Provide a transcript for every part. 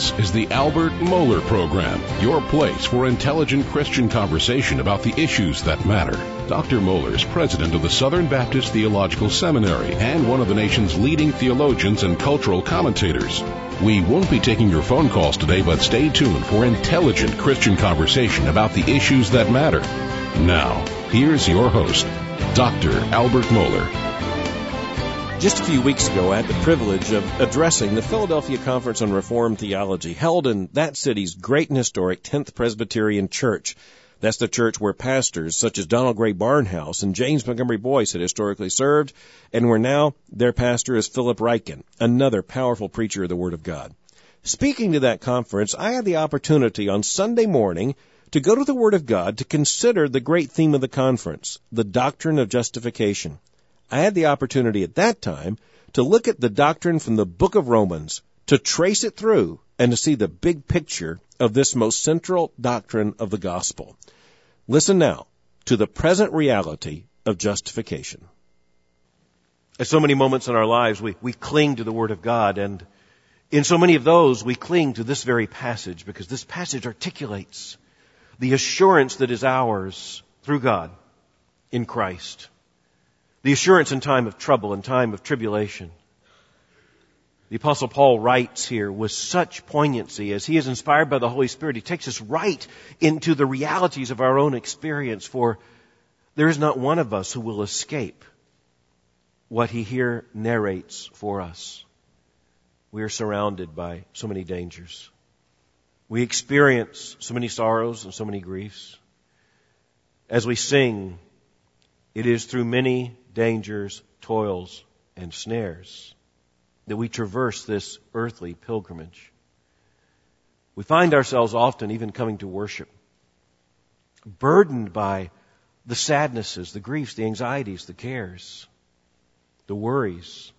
This is the Albert Mohler Program, your place for intelligent Christian conversation about the issues that matter. Dr. Mohler is president of the Southern Baptist Theological Seminary and one of the nation's leading theologians and cultural commentators. We won't be taking your phone calls today, but stay tuned for intelligent Christian conversation about the issues that matter. Now, here's your host, Dr. Albert Mohler. Just a few weeks ago, I had the privilege of addressing the Philadelphia Conference on Reformed Theology, held in that city's great and historic 10th Presbyterian Church. That's the church where pastors such as Donald Gray Barnhouse and James Montgomery Boyce had historically served, and where now their pastor is Philip Ryken, another powerful preacher of the Word of God. Speaking to that conference, I had the opportunity on Sunday morning to go to the Word of God to consider the great theme of the conference, the doctrine of justification. I had the opportunity at that time to look at the doctrine from the book of Romans, to trace it through, and to see the big picture of this most central doctrine of the gospel. Listen now to the present reality of justification. At so many moments in our lives, we cling to the Word of God, and in so many of those, we cling to this very passage, because this passage articulates the assurance that is ours through God in Christ. The assurance in time of trouble, in time of tribulation. The Apostle Paul writes here with such poignancy as he is inspired by the Holy Spirit. He takes us right into the realities of our own experience, for there is not one of us who will escape what he here narrates for us. We are surrounded by so many dangers. We experience so many sorrows and so many griefs. As we sing, it is through many dangers, toils, and snares that we traverse this earthly pilgrimage. We find ourselves often even coming to worship, burdened by the sadnesses, the griefs, the anxieties, the cares, the worries,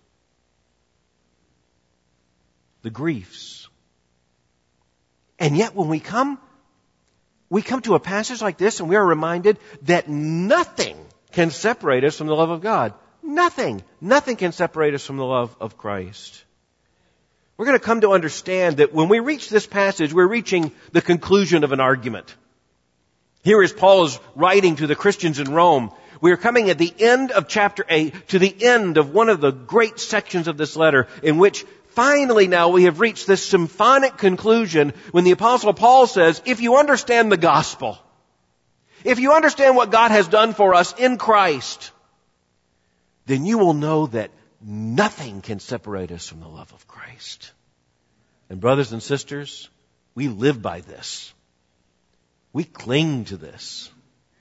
the griefs. And yet when we come to a passage like this and we are reminded that nothing can separate us from the love of God. Nothing. Nothing can separate us from the love of Christ. We're going to come to understand that when we reach this passage, we're reaching the conclusion of an argument. Here as Paul is writing to the Christians in Rome, we are coming at the end of chapter 8 to the end of one of the great sections of this letter in which finally now we have reached this symphonic conclusion when the Apostle Paul says, if you understand the gospel, if you understand what God has done for us in Christ, then you will know that nothing can separate us from the love of Christ. And brothers and sisters, we live by this. We cling to this.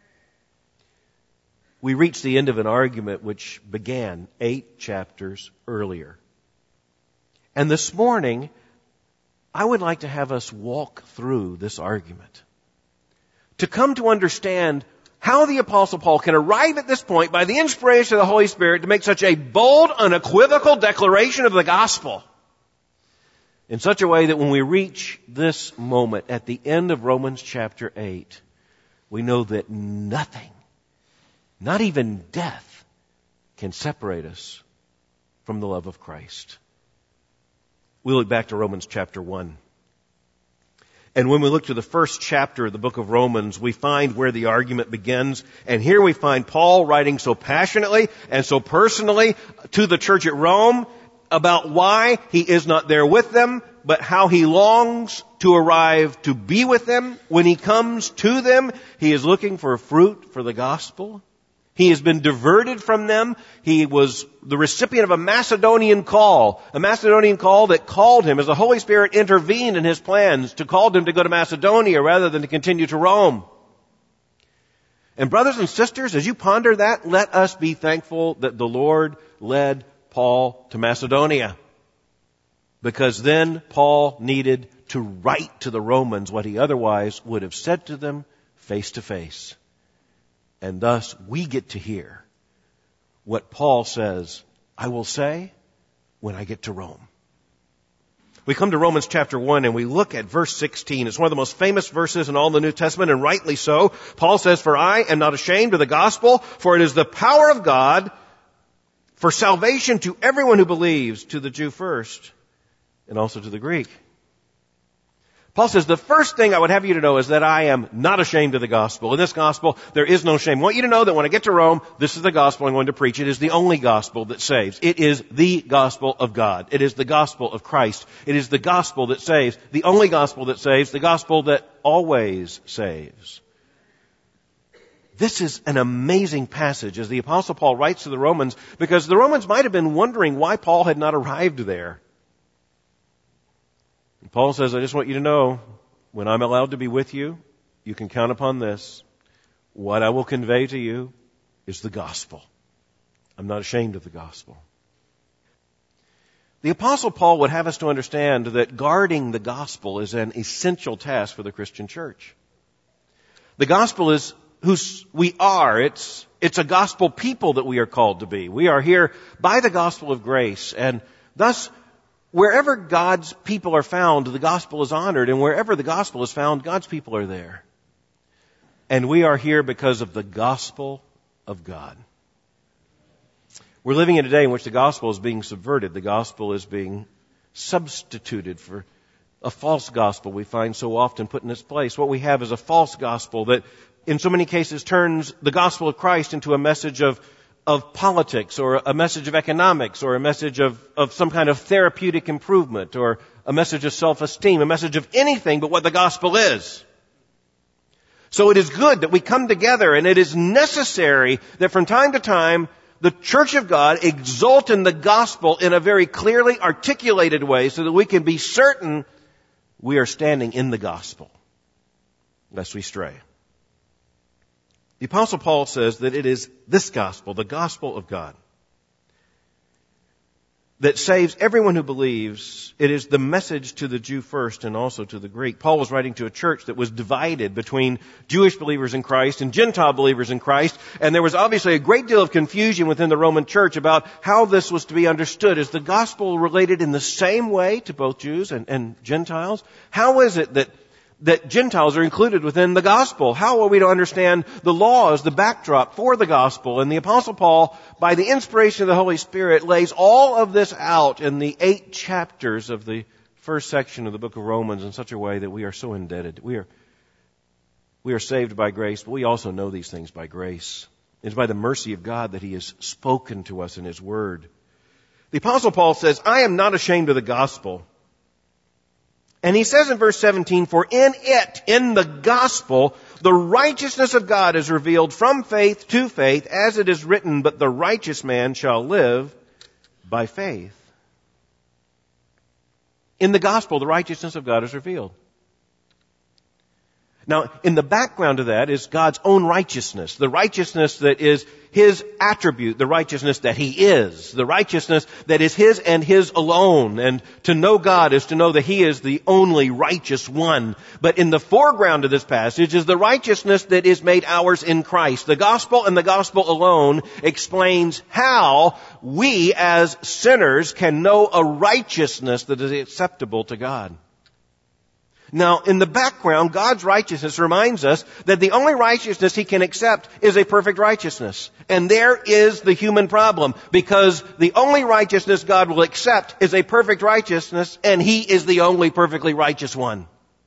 We reach the end of an argument which began 8 chapters earlier. And this morning, I would like to have us walk through this argument, to come to understand how the Apostle Paul can arrive at this point by the inspiration of the Holy Spirit to make such a bold, unequivocal declaration of the gospel in such a way that when we reach this moment at the end of Romans chapter 8, we know that nothing, not even death, can separate us from the love of Christ. We look back to Romans chapter 1. And when we look to the first chapter of the book of Romans, we find where the argument begins. And here we find Paul writing so passionately and so personally to the church at Rome about why he is not there with them, but how he longs to arrive to be with them. When he comes to them, he is looking for fruit for the gospel. He has been diverted from them. He was the recipient of a Macedonian call that called him as the Holy Spirit intervened in his plans to call him to go to Macedonia rather than to continue to Rome. And brothers and sisters, as you ponder that, let us be thankful that the Lord led Paul to Macedonia. Because then Paul needed to write to the Romans what he otherwise would have said to them face to face. And thus we get to hear what Paul says, I will say when I get to Rome. We come to Romans chapter 1 and we look at verse 16. It's one of the most famous verses in all the New Testament, and rightly so. Paul says, for I am not ashamed of the gospel, for it is the power of God for salvation to everyone who believes, to the Jew first, and also to the Greek. Paul says, the first thing I would have you to know is that I am not ashamed of the gospel. In this gospel, there is no shame. I want you to know that when I get to Rome, this is the gospel I'm going to preach. It is the only gospel that saves. It is the gospel of God. It is the gospel of Christ. It is the gospel that saves. The only gospel that saves. The gospel that always saves. This is an amazing passage as the Apostle Paul writes to the Romans, because the Romans might have been wondering why Paul had not arrived there. And Paul says, I just want you to know, when I'm allowed to be with you, you can count upon this. What I will convey to you is the gospel. I'm not ashamed of the gospel. The Apostle Paul would have us to understand that guarding the gospel is an essential task for the Christian church. The gospel is who we are. It's a gospel people that we are called to be. We are here by the gospel of grace, and thus, wherever God's people are found, the gospel is honored, and wherever the gospel is found, God's people are there. And we are here because of the gospel of God. We're living in a day in which the gospel is being subverted. The gospel is being substituted for a false gospel we find so often put in its place. What we have is a false gospel that in so many cases turns the gospel of Christ into a message of politics, or a message of economics, or a message of some kind of therapeutic improvement, or a message of self-esteem, a message of anything but what the gospel is. So it is good that we come together, and it is necessary that from time to time the Church of God exult in the gospel in a very clearly articulated way so that we can be certain we are standing in the gospel, lest we stray. The Apostle Paul says that it is this gospel, the gospel of God, that saves everyone who believes. It is the message to the Jew first and also to the Greek. Paul was writing to a church that was divided between Jewish believers in Christ and Gentile believers in Christ, and there was obviously a great deal of confusion within the Roman church about how this was to be understood. Is the gospel related in the same way to both Jews and Gentiles? How is it that Gentiles are included within the gospel? How are we to understand the law as the backdrop for the gospel? And the Apostle Paul, by the inspiration of the Holy Spirit, lays all of this out in the 8 chapters of the first section of the book of Romans in such a way that we are so indebted. We are saved by grace, but we also know these things by grace. It's by the mercy of God that He has spoken to us in His Word. The Apostle Paul says, I am not ashamed of the gospel. And he says in verse 17, for in it, in the gospel, the righteousness of God is revealed from faith to faith, as it is written, but the righteous man shall live by faith. In the gospel, the righteousness of God is revealed. Now, in the background of that is God's own righteousness, the righteousness that is His attribute, the righteousness that He is, the righteousness that is His and His alone. And to know God is to know that He is the only righteous one. But in the foreground of this passage is the righteousness that is made ours in Christ. The gospel and the gospel alone explains how we as sinners can know a righteousness that is acceptable to God. Now, in the background, God's righteousness reminds us that the only righteousness He can accept is a perfect righteousness. And there is the human problem, because the only righteousness God will accept is a perfect righteousness, and He is the only perfectly righteous one.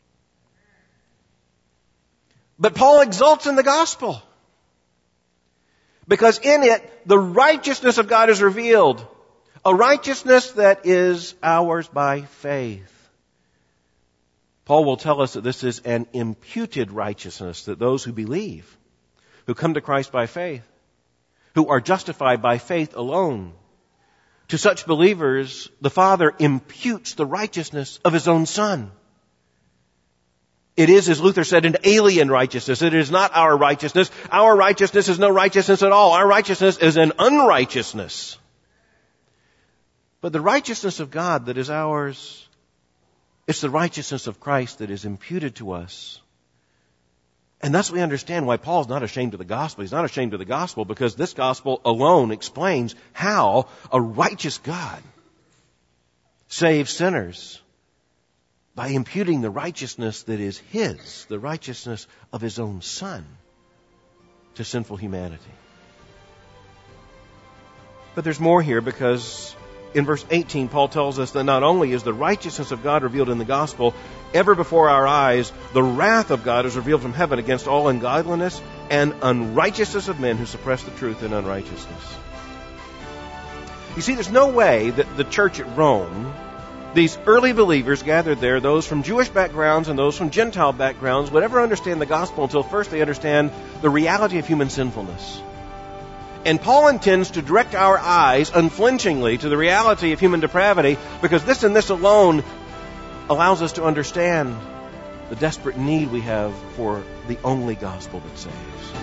But Paul exults in the gospel, because in it, the righteousness of God is revealed, a righteousness that is ours by faith. Paul will tell us that this is an imputed righteousness, that those who believe, who come to Christ by faith, who are justified by faith alone, to such believers, the Father imputes the righteousness of His own Son. It is, as Luther said, an alien righteousness. It is not our righteousness. Our righteousness is no righteousness at all. Our righteousness is an unrighteousness. But the righteousness of God that is ours, it's the righteousness of Christ that is imputed to us. And thus we understand why Paul's not ashamed of the gospel. He's not ashamed of the gospel because this gospel alone explains how a righteous God saves sinners by imputing the righteousness that is His, the righteousness of His own Son, to sinful humanity. But there's more here, because in verse 18, Paul tells us that not only is the righteousness of God revealed in the gospel, ever before our eyes, the wrath of God is revealed from heaven against all ungodliness and unrighteousness of men who suppress the truth in unrighteousness. You see, there's no way that the church at Rome, these early believers gathered there, those from Jewish backgrounds and those from Gentile backgrounds, would ever understand the gospel until first they understand the reality of human sinfulness. And Paul intends to direct our eyes unflinchingly to the reality of human depravity, because this and this alone allows us to understand the desperate need we have for the only gospel that saves.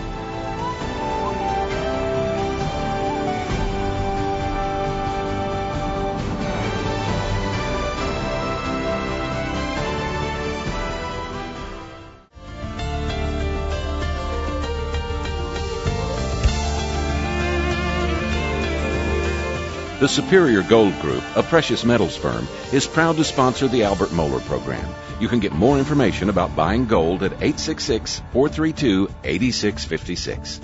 The Superior Gold Group, a precious metals firm, is proud to sponsor the Albert Mohler program. You can get more information about buying gold at 866-432-8656.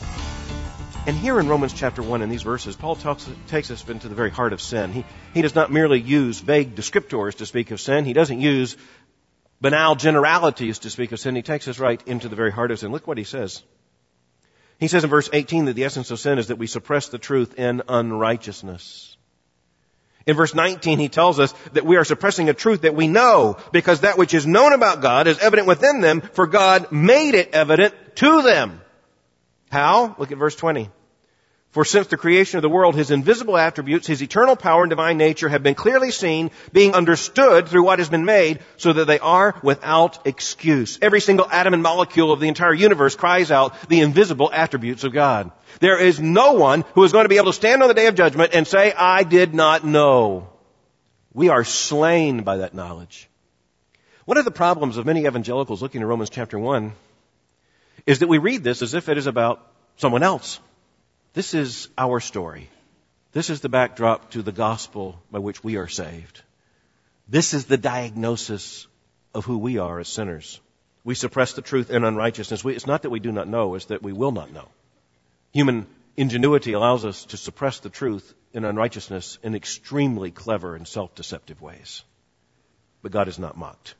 And here in Romans chapter 1, in these verses, Paul takes us into the very heart of sin. He does not merely use vague descriptors to speak of sin. He doesn't use banal generalities to speak of sin. He takes us right into the very heart of sin. Look what he says. He says in verse 18 that the essence of sin is that we suppress the truth in unrighteousness. In verse 19, he tells us that we are suppressing a truth that we know, because that which is known about God is evident within them, for God made it evident to them. How? Look at verse 20. For since the creation of the world, His invisible attributes, His eternal power and divine nature have been clearly seen, being understood through what has been made, so that they are without excuse. Every single atom and molecule of the entire universe cries out the invisible attributes of God. There is no one who is going to be able to stand on the day of judgment and say, I did not know. We are slain by that knowledge. One of the problems of many evangelicals looking at Romans chapter 1 is that we read this as if it is about someone else. This is our story. This is the backdrop to the gospel by which we are saved. This is the diagnosis of who we are as sinners. We suppress the truth in unrighteousness. It's not that we do not know, it's that we will not know. Human ingenuity allows us to suppress the truth in unrighteousness in extremely clever and self-deceptive ways. But God is not mocked.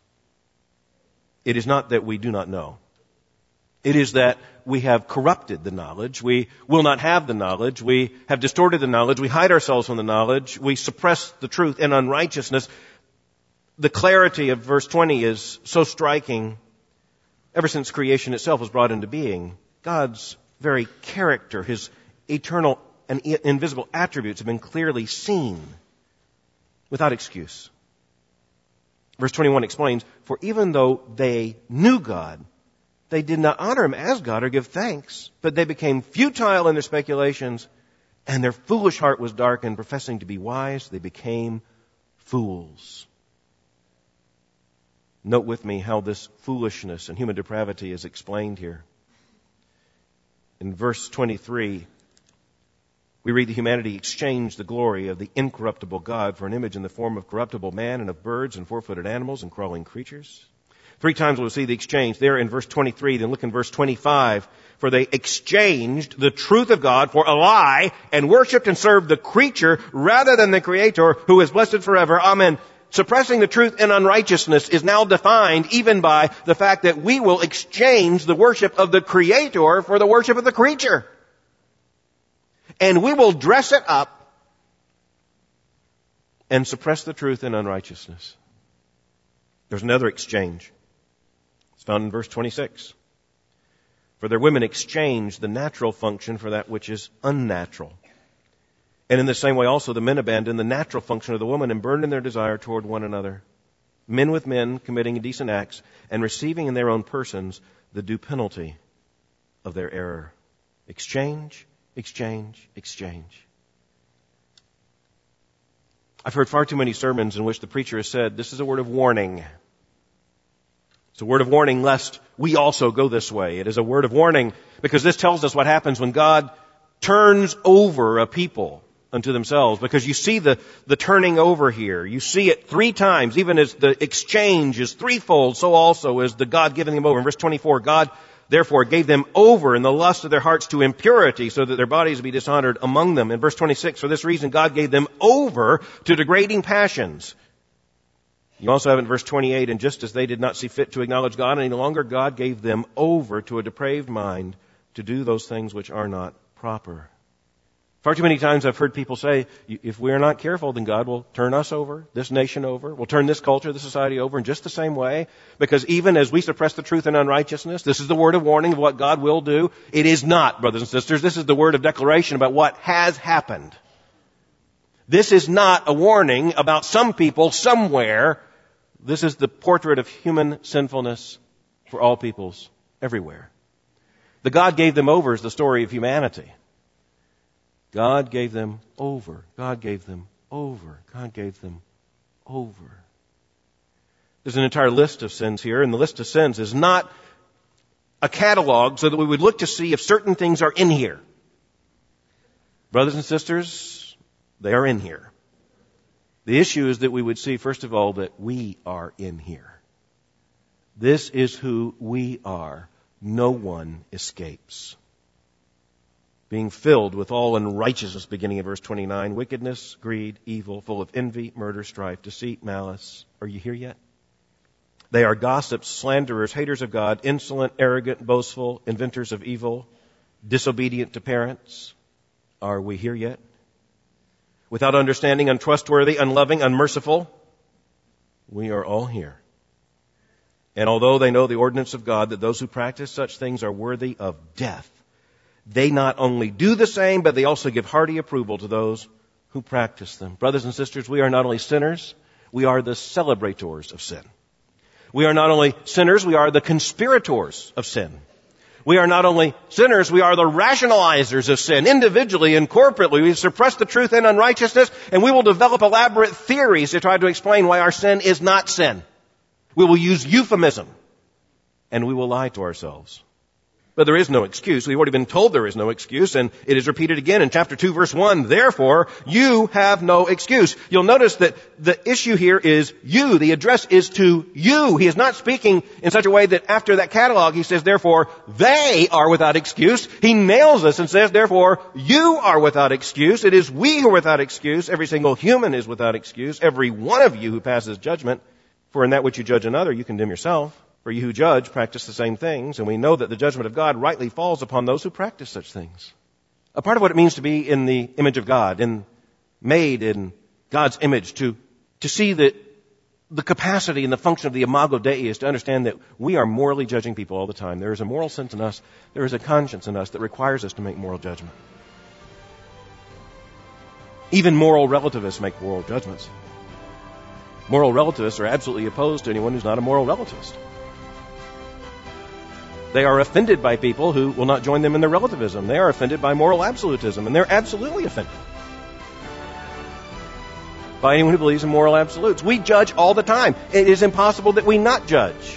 It is not that we do not know. It is that we have corrupted the knowledge. We will not have the knowledge. We have distorted the knowledge. We hide ourselves from the knowledge. We suppress the truth in unrighteousness. The clarity of verse 20 is so striking. Ever since creation itself was brought into being, God's very character, His eternal and invisible attributes have been clearly seen without excuse. Verse 21 explains, for even though they knew God, they did not honor Him as God or give thanks, but they became futile in their speculations, and their foolish heart was darkened. Professing to be wise, they became fools. Note with me how this foolishness and human depravity is explained here. In verse 23, we read that humanity exchanged the glory of the incorruptible God for an image in the form of corruptible man and of birds and four-footed animals and crawling creatures. 3 times we'll see the exchange there in verse 23. Then look in verse 25. For they exchanged the truth of God for a lie and worshipped and served the creature rather than the Creator, who is blessed forever. Amen. Suppressing the truth in unrighteousness is now defined even by the fact that we will exchange the worship of the Creator for the worship of the creature. And we will dress it up and suppress the truth in unrighteousness. There's another exchange. It's found in verse 26. For their women exchanged the natural function for that which is unnatural. And in the same way also the men abandoned the natural function of the woman and burned in their desire toward one another. Men with men committing indecent acts and receiving in their own persons the due penalty of their error. Exchange, exchange, exchange. I've heard far too many sermons in which the preacher has said, this is a word of warning. It's a word of warning lest we also go this way. It is a word of warning because this tells us what happens when God turns over a people unto themselves. Because you see the turning over here. You see it 3 times. Even as the exchange is threefold, so also is the God giving them over. In verse 24, God, therefore gave them over in the lust of their hearts to impurity, so that their bodies would be dishonored among them. In verse 26, for this reason God gave them over to degrading passions. You also have in verse 28, and just as they did not see fit to acknowledge God any longer, God gave them over to a depraved mind to do those things which are not proper. Far too many times I've heard people say, if we are not careful, then God will turn us over, this nation over, will turn this culture, this society over in just the same way. Because even as we suppress the truth and unrighteousness, this is the word of warning of what God will do. It is not, brothers and sisters. This is the word of declaration about what has happened. This is not a warning about some people somewhere. This is the portrait of human sinfulness for all peoples everywhere. The God gave them over is the story of humanity. God gave them over. God gave them over. God gave them over. There's an entire list of sins here, and the list of sins is not a catalog so that we would look to see if certain things are in here. Brothers and sisters, they are in here. The issue is that we would see, first of all, that we are in here. This is who we are. No one escapes. Being filled with all unrighteousness, beginning in verse 29, wickedness, greed, evil, full of envy, murder, strife, deceit, malice. Are you here yet? They are gossips, slanderers, haters of God, insolent, arrogant, boastful, inventors of evil, disobedient to parents. Are we here yet? Without understanding, untrustworthy, unloving, unmerciful. We are all here. And although they know the ordinance of God, that those who practice such things are worthy of death, they not only do the same, but they also give hearty approval to those who practice them. Brothers and sisters, we are not only sinners, we are the celebrators of sin. We are not only sinners, we are the conspirators of sin. We are not only sinners, we are the rationalizers of sin. Individually and corporately, we suppress the truth and unrighteousness, and we will develop elaborate theories to try to explain why our sin is not sin. We will use euphemism, and we will lie to ourselves. But there is no excuse. We've already been told there is no excuse, and it is repeated again in chapter 2, verse 1. Therefore, you have no excuse. You'll notice that the issue here is you. The address is to you. He is not speaking in such a way that after that catalog, he says, therefore, they are without excuse. He nails us and says, therefore, you are without excuse. It is we who are without excuse. Every single human is without excuse. Every one of you who passes judgment. For in that which you judge another, you condemn yourself. For you who judge practice the same things, and we know that the judgment of God rightly falls upon those who practice such things. A part of what it means to be in the image of God, and made in God's image, to see that the capacity and the function of the imago Dei is to understand that we are morally judging people all the time. There is a moral sense in us, there is a conscience in us that requires us to make moral judgment. Even moral relativists make moral judgments. Moral relativists are absolutely opposed to anyone who's not a moral relativist. They are offended by people who will not join them in their relativism. They are offended by moral absolutism, and they're absolutely offended by anyone who believes in moral absolutes. We judge all the time. It is impossible that we not judge.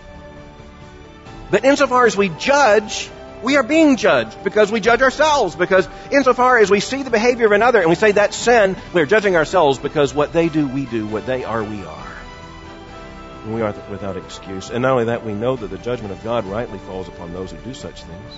But insofar as we judge, we are being judged because we judge ourselves. Because insofar as we see the behavior of another and we say that's sin, we're judging ourselves because what they do, we do. What they are, we are. And we are without excuse. And not only that, we know that the judgment of God rightly falls upon those who do such things.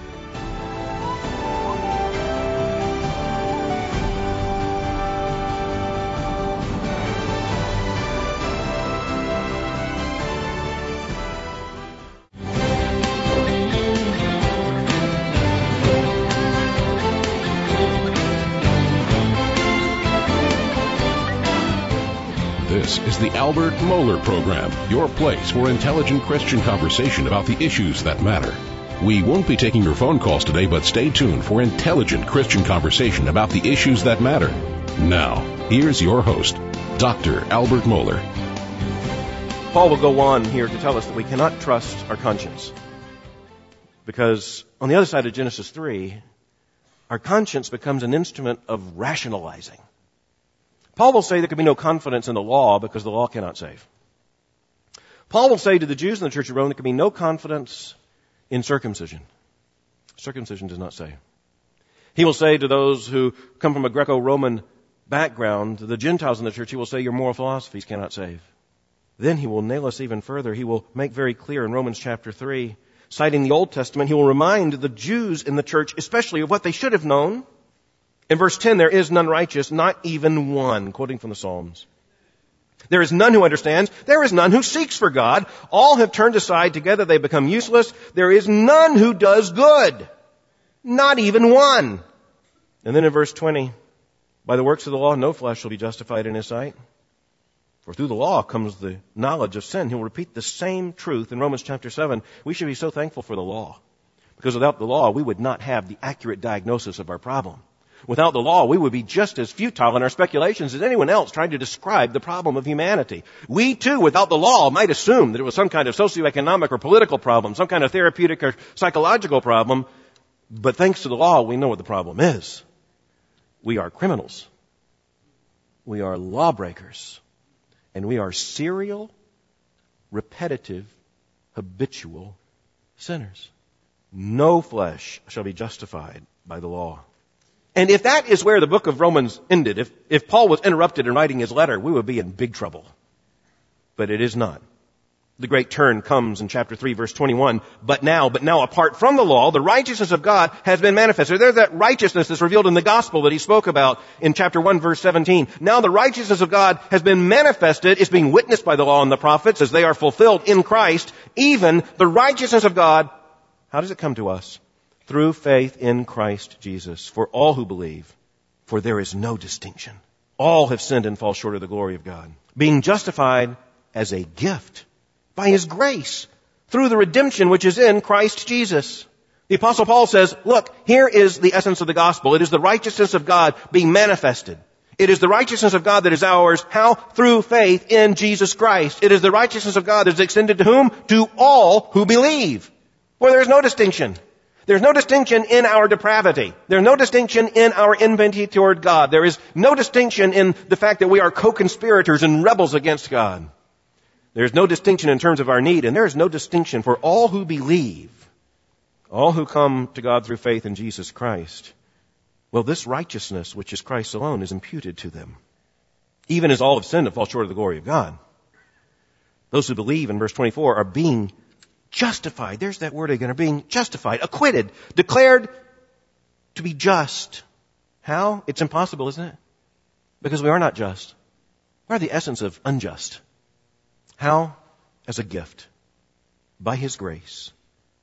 This is the Albert Mohler Program, your place for intelligent Christian conversation about the issues that matter. We won't be taking your phone calls today, but stay tuned for intelligent Christian conversation about the issues that matter. Now, here's your host, Dr. Albert Mohler. Paul will go on here to tell us that we cannot trust our conscience. Because on the other side of Genesis 3, our conscience becomes an instrument of rationalizing. Paul will say there can be no confidence in the law because the law cannot save. Paul will say to the Jews in the Church of Rome there can be no confidence in circumcision. Circumcision does not save. He will say to those who come from a Greco-Roman background, the Gentiles in the church, he will say your moral philosophies cannot save. Then he will nail us even further. He will make very clear in Romans chapter 3 citing the Old Testament, he will remind the Jews in the church especially of what they should have known. In verse 10, there is none righteous, not even one, quoting from the Psalms. There is none who understands. There is none who seeks for God. All have turned aside. Together they become useless. There is none who does good. Not even one. And then in verse 20, by the works of the law, no flesh shall be justified in his sight. For through the law comes the knowledge of sin. He'll repeat the same truth in Romans chapter 7. We should be so thankful for the law. Because without the law, we would not have the accurate diagnosis of our problem. Without the law, we would be just as futile in our speculations as anyone else trying to describe the problem of humanity. We too, without the law, might assume that it was some kind of socioeconomic or political problem, some kind of therapeutic or psychological problem. But thanks to the law, we know what the problem is. We are criminals. We are lawbreakers. And we are serial, repetitive, habitual sinners. No flesh shall be justified by the law. And if that is where the book of Romans ended, if Paul was interrupted in writing his letter, we would be in big trouble. But it is not. The great turn comes in chapter 3, verse 21. But now apart from the law, the righteousness of God has been manifested. There's that righteousness that's revealed in the gospel that he spoke about in chapter 1, verse 17. Now the righteousness of God has been manifested. It's being witnessed by the law and the prophets as they are fulfilled in Christ. Even the righteousness of God, how does it come to us? Through faith in Christ Jesus, for all who believe, for there is no distinction. All have sinned and fall short of the glory of God. Being justified as a gift by His grace through the redemption which is in Christ Jesus. The Apostle Paul says, look, here is the essence of the gospel. It is the righteousness of God being manifested. It is the righteousness of God that is ours. How? Through faith in Jesus Christ. It is the righteousness of God that is extended to whom? To all who believe. For there is no distinction. There's no distinction in our depravity. There's no distinction in our enmity toward God. There is no distinction in the fact that we are co-conspirators and rebels against God. There's no distinction in terms of our need, and there is no distinction for all who believe, all who come to God through faith in Jesus Christ. Well, this righteousness, which is Christ alone, is imputed to them. Even as all have sinned and fall short of the glory of God. Those who believe, in verse 24, are being justified. There's that word again, are being justified, acquitted, declared to be just. How? It's impossible, isn't it? Because we are not just. We are the essence of unjust. How? As a gift. By His grace.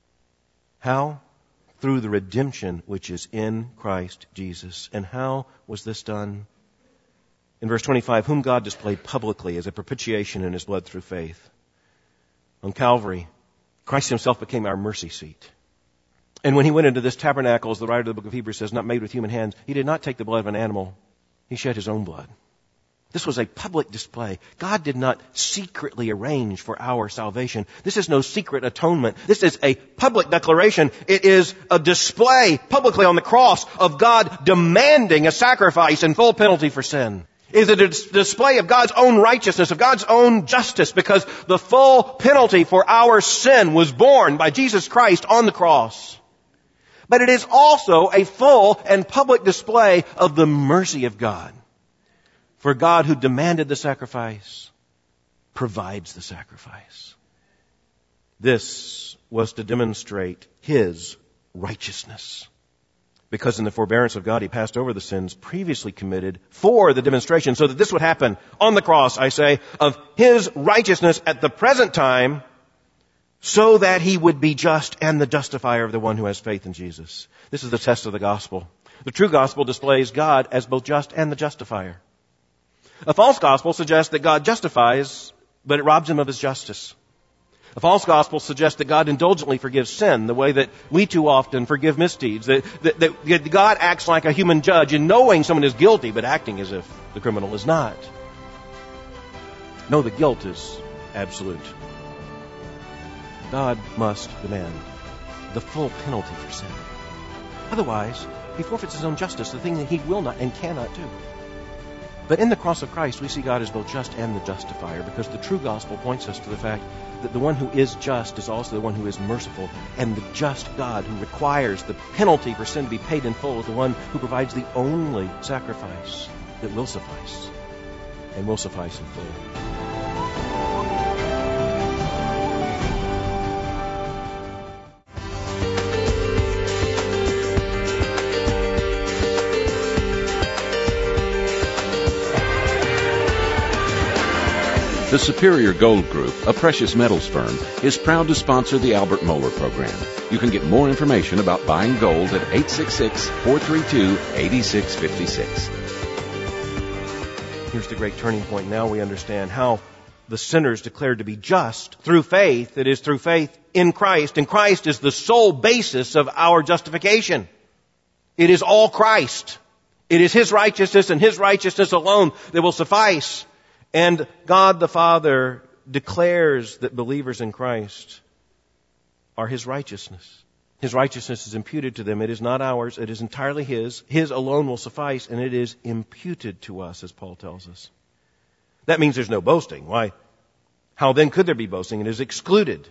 How? Through the redemption which is in Christ Jesus. And how was this done? In verse 25, whom God displayed publicly as a propitiation in His blood through faith. On Calvary, Christ Himself became our mercy seat. And when He went into this tabernacle, as the writer of the book of Hebrews says, not made with human hands, He did not take the blood of an animal. He shed His own blood. This was a public display. God did not secretly arrange for our salvation. This is no secret atonement. This is a public declaration. It is a display publicly on the cross of God demanding a sacrifice and full penalty for sin. It is a display of God's own righteousness, of God's own justice, because the full penalty for our sin was borne by Jesus Christ on the cross. But it is also a full and public display of the mercy of God. For God, who demanded the sacrifice, provides the sacrifice. This was to demonstrate His righteousness. Because in the forbearance of God, He passed over the sins previously committed for the demonstration, so that this would happen on the cross, I say, of His righteousness at the present time, so that He would be just and the justifier of the one who has faith in Jesus. This is the test of the gospel. The true gospel displays God as both just and the justifier. A false gospel suggests that God justifies, but it robs Him of His justice. A false gospel suggests that God indulgently forgives sin the way that we too often forgive misdeeds. That God acts like a human judge in knowing someone is guilty, but acting as if the criminal is not. No, the guilt is absolute. God must demand the full penalty for sin. Otherwise, He forfeits His own justice, the thing that He will not and cannot do. But in the cross of Christ, we see God as both just and the justifier, because the true gospel points us to the fact that the one who is just is also the one who is merciful, and the just God who requires the penalty for sin to be paid in full is the one who provides the only sacrifice that will suffice, and will suffice in full. The Superior Gold Group, a precious metals firm, is proud to sponsor the Albert Mohler program. You can get more information about buying gold at 866-432-8656. Here's the great turning point. Now we understand how the sinner is declared to be just through faith. It is through faith in Christ, and Christ is the sole basis of our justification. It is all Christ. It is His righteousness and His righteousness alone that will suffice. And God the Father declares that believers in Christ are His righteousness. His righteousness is imputed to them. It is not ours. It is entirely His. His alone will suffice, and it is imputed to us, as Paul tells us. That means there's no boasting. Why? How then could there be boasting? It is excluded.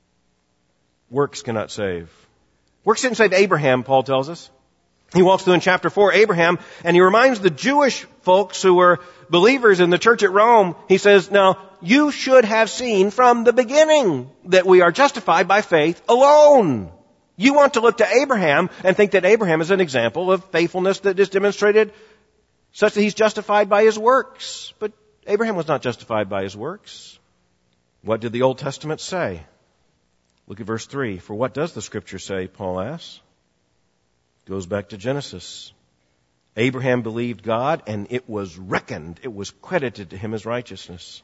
Works cannot save. Works didn't save Abraham, Paul tells us. He walks through in chapter 4, Abraham, and he reminds the Jewish folks who were believers in the church at Rome, he says, now, you should have seen from the beginning that we are justified by faith alone. You want to look to Abraham and think that Abraham is an example of faithfulness that is demonstrated such that he's justified by his works. But Abraham was not justified by his works. What did the Old Testament say? Look at verse 3. For what does the Scripture say, Paul asks? Goes back to Genesis. Abraham believed God, and it was reckoned, it was credited to him as righteousness.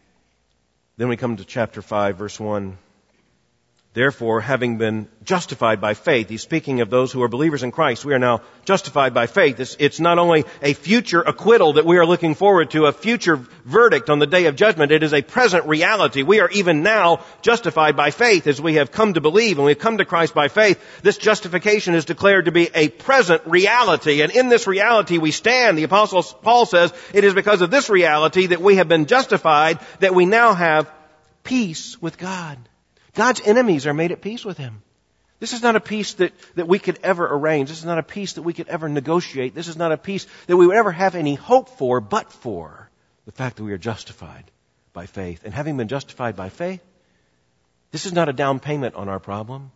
Then we come to chapter 5, verse 1. Therefore, having been justified by faith, he's speaking of those who are believers in Christ. We are now justified by faith. It's not only a future acquittal that we are looking forward to, a future verdict on the day of judgment. It is a present reality. We are even now justified by faith as we have come to believe and we have come to Christ by faith. This justification is declared to be a present reality. And in this reality we stand. The Apostle Paul says it is because of this reality that we have been justified, that we now have peace with God. God's enemies are made at peace with Him. This is not a peace that we could ever arrange. This is not a peace that we could ever negotiate. This is not a peace that we would ever have any hope for, but for the fact that we are justified by faith. And having been justified by faith, this is not a down payment on our problem.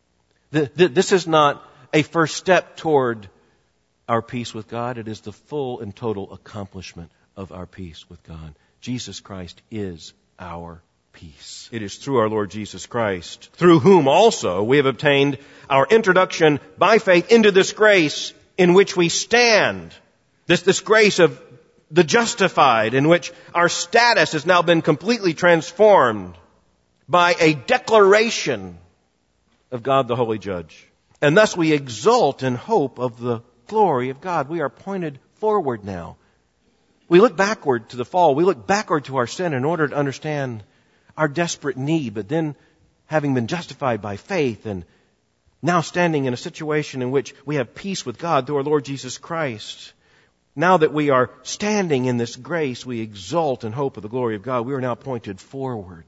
This is not a first step toward our peace with God. It is the full and total accomplishment of our peace with God. Jesus Christ is our peace. It is through our Lord Jesus Christ, through whom also we have obtained our introduction by faith into this grace in which we stand. This grace of the justified, in which our status has now been completely transformed by a declaration of God the Holy Judge. And thus we exult in hope of the glory of God. We are pointed forward now. We look backward to the fall. We look backward to our sin in order to understand our desperate need, but then having been justified by faith and now standing in a situation in which we have peace with God through our Lord Jesus Christ. Now that we are standing in this grace, we exult in hope of the glory of God. We are now pointed forward.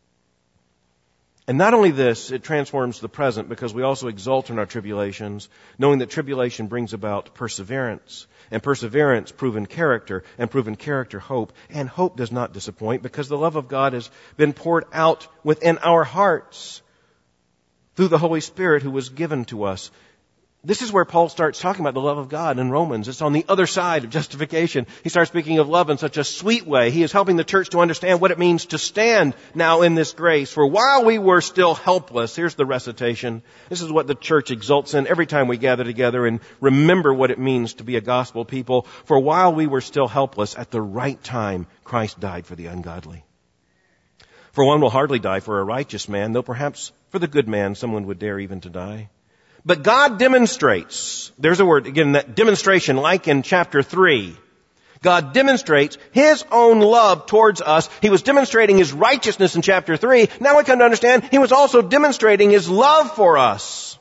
And not only this, it transforms the present because we also exult in our tribulations, knowing that tribulation brings about perseverance, and perseverance proven character, and proven character hope. And hope does not disappoint because the love of God has been poured out within our hearts through the Holy Spirit who was given to us. This is where Paul starts talking about the love of God in Romans. It's on the other side of justification. He starts speaking of love in such a sweet way. He is helping the church to understand what it means to stand now in this grace. For while we were still helpless, here's the recitation. This is what the church exults in every time we gather together and remember what it means to be a gospel people. For while we were still helpless, at the right time, Christ died for the ungodly. For one will hardly die for a righteous man, though perhaps for the good man someone would dare even to die. But God demonstrates, there's a word, again, that demonstration, like in chapter 3. God demonstrates His own love towards us. He was demonstrating His righteousness in chapter 3. Now we come to understand He was also demonstrating His love for us.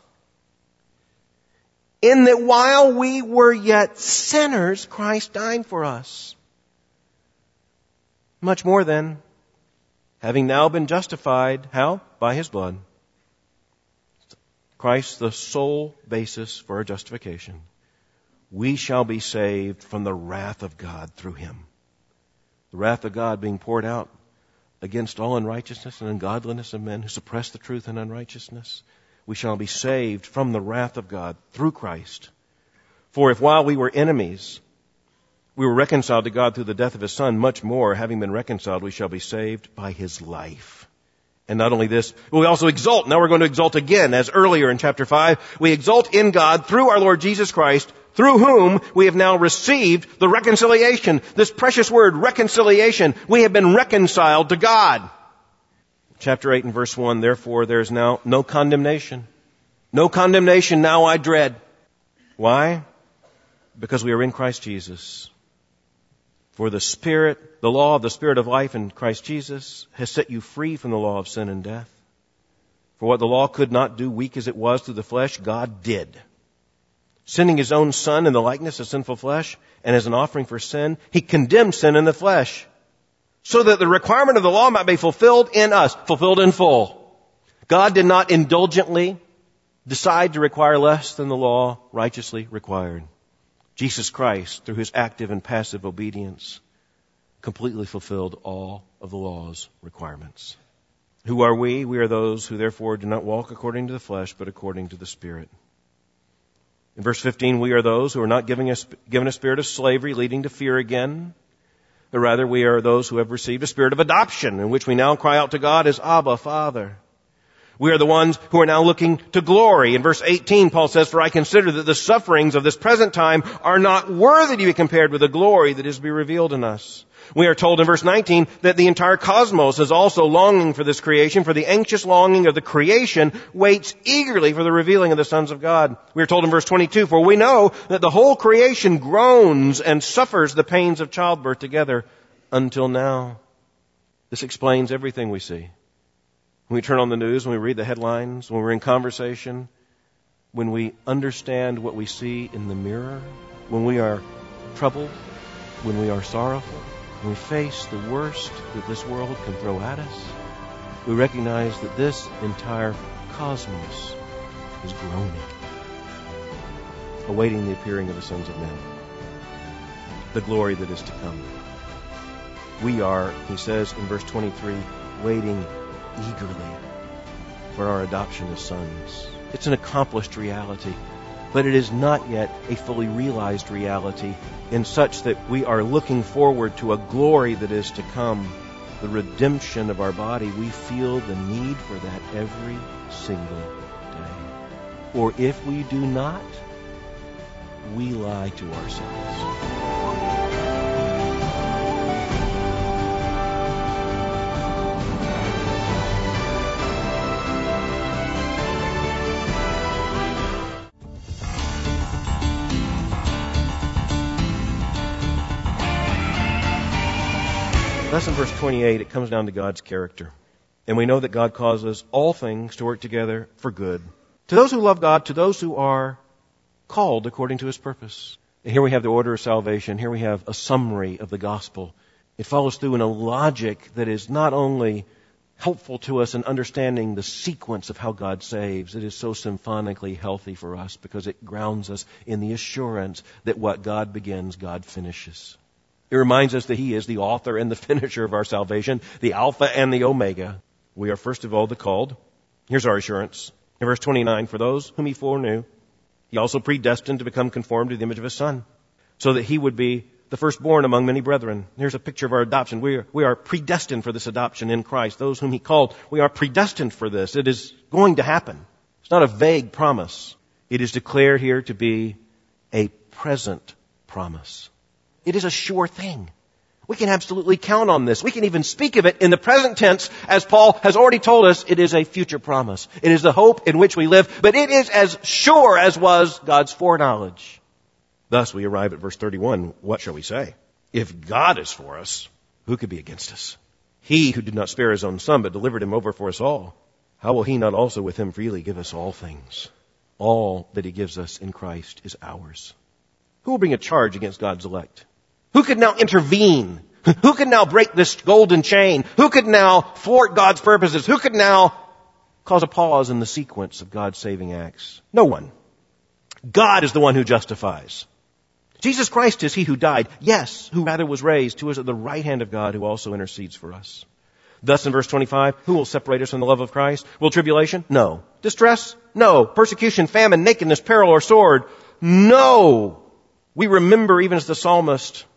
In that while we were yet sinners, Christ died for us. Much more then, having now been justified, how? By His blood. Christ, the sole basis for our justification. We shall be saved from the wrath of God through Him. The wrath of God being poured out against all unrighteousness and ungodliness of men who suppress the truth in unrighteousness. We shall be saved from the wrath of God through Christ. For if while we were enemies, We were reconciled to God through the death of His Son. Much more, having been reconciled, we shall be saved by His life. And not only this, but we also exult. Now we're going to exult again, as earlier in chapter 5. We exult in God through our Lord Jesus Christ, through whom we have now received the reconciliation. This precious word, reconciliation. We have been reconciled to God. Chapter 8 and verse 1, therefore there is now no condemnation. No condemnation now I dread. Why? Because we are in Christ Jesus. For the Spirit, the law of the Spirit of life in Christ Jesus has set you free from the law of sin and death. For what the law could not do, weak as it was through the flesh, God did. Sending His own Son in the likeness of sinful flesh, and as an offering for sin, He condemned sin in the flesh, so that the requirement of the law might be fulfilled in us, fulfilled in full. God did not indulgently decide to require less than the law righteously required. Jesus Christ, through His active and passive obedience, completely fulfilled all of the law's requirements. Who are we? We are those who therefore do not walk according to the flesh, but according to the Spirit. In verse 15, we are those who are not given a spirit of slavery leading to fear again, but rather we are those who have received a spirit of adoption, in which we now cry out to God as Abba, Father. We are the ones who are now looking to glory. In verse 18, Paul says, for I consider that the sufferings of this present time are not worthy to be compared with the glory that is to be revealed in us. We are told in verse 19 that the entire cosmos is also longing for this creation, for the anxious longing of the creation waits eagerly for the revealing of the sons of God. We are told in verse 22, for we know that the whole creation groans and suffers the pains of childbirth together until now. This explains everything we see. When we turn on the news, when we read the headlines, when we're in conversation, when we understand what we see in the mirror, when we are troubled, when we are sorrowful, when we face the worst that this world can throw at us, we recognize that this entire cosmos is groaning, awaiting the appearing of the sons of men, the glory that is to come. We are, he says in verse 23, waiting eagerly for our adoption as sons. It's an accomplished reality, but it is not yet a fully realized reality, in such that we are looking forward to a glory that is to come, the redemption of our body. We feel the need for that every single day. Or if we do not, we lie to ourselves. Thus in verse 28, it comes down to God's character. And we know that God causes all things to work together for good. To those who love God, to those who are called according to His purpose. And here we have the order of salvation. Here we have a summary of the gospel. It follows through in a logic that is not only helpful to us in understanding the sequence of how God saves. It is so symphonically healthy for us because it grounds us in the assurance that what God begins, God finishes. It reminds us that He is the author and the finisher of our salvation, the Alpha and the Omega. We are first of all the called. Here's our assurance. In verse 29, for those whom He foreknew, He also predestined to become conformed to the image of His Son, so that He would be the firstborn among many brethren. Here's a picture of our adoption. We are predestined for this adoption in Christ. Those whom He called, we are predestined for this. It is going to happen. It's not a vague promise. It is declared here to be a present promise. It is a sure thing. We can absolutely count on this. We can even speak of it in the present tense, as Paul has already told us. It is a future promise. It is the hope in which we live, but it is as sure as was God's foreknowledge. Thus we arrive at verse 31. What shall we say? If God is for us, who could be against us? He who did not spare His own Son, but delivered Him over for us all, how will He not also with Him freely give us all things? All that He gives us in Christ is ours. Who will bring a charge against God's elect? Who could now intervene? Who could now break this golden chain? Who could now thwart God's purposes? Who could now cause a pause in the sequence of God's saving acts? No one. God is the one who justifies. Jesus Christ is He who died, yes, who rather was raised, who is at the right hand of God, who also intercedes for us. Thus in verse 25, who will separate us from the love of Christ? Will tribulation? No. Distress? No. Persecution, famine, nakedness, peril, or sword? No. We remember, even as the psalmist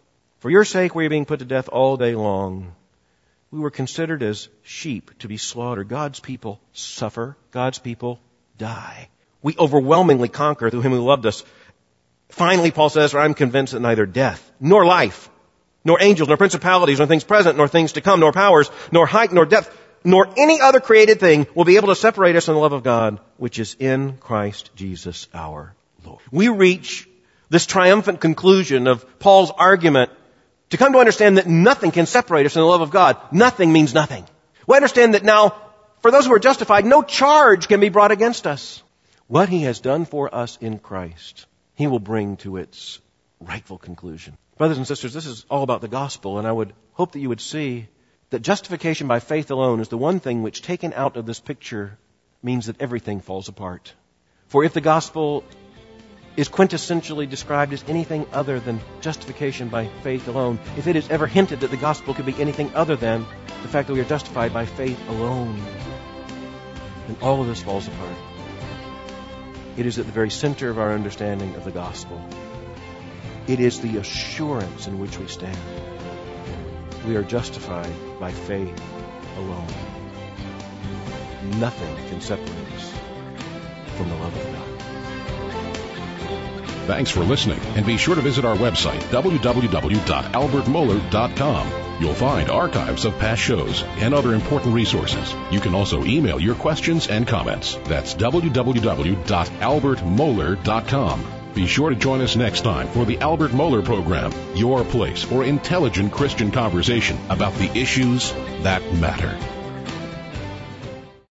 For your sake we are being put to death all day long. We were considered as sheep to be slaughtered. God's people suffer. God's people die. We overwhelmingly conquer through him who loved us. Finally, Paul says, for I'm convinced that neither death, nor life, nor angels, nor principalities, nor things present, nor things to come, nor powers, nor height, nor depth, nor any other created thing will be able to separate us from the love of God, which is in Christ Jesus our Lord. We reach this triumphant conclusion of Paul's argument to come to understand that nothing can separate us from the love of God. Nothing means nothing. We understand that now, for those who are justified, no charge can be brought against us. What he has done for us in Christ, he will bring to its rightful conclusion. Brothers and sisters, this is all about the gospel, and I would hope that you would see that justification by faith alone is the one thing which, taken out of this picture, means that everything falls apart. For if the gospel is quintessentially described as anything other than justification by faith alone, if it is ever hinted that the gospel could be anything other than the fact that we are justified by faith alone, then all of this falls apart. It is at the very center of our understanding of the gospel. It is the assurance in which we stand. We are justified by faith alone. Nothing can separate us from the love of God. Thanks for listening, and be sure to visit our website, www.albertmohler.com. You'll find archives of past shows and other important resources. You can also email your questions and comments. That's www.albertmohler.com. Be sure to join us next time for the Albert Mohler Program, your place for intelligent Christian conversation about the issues that matter.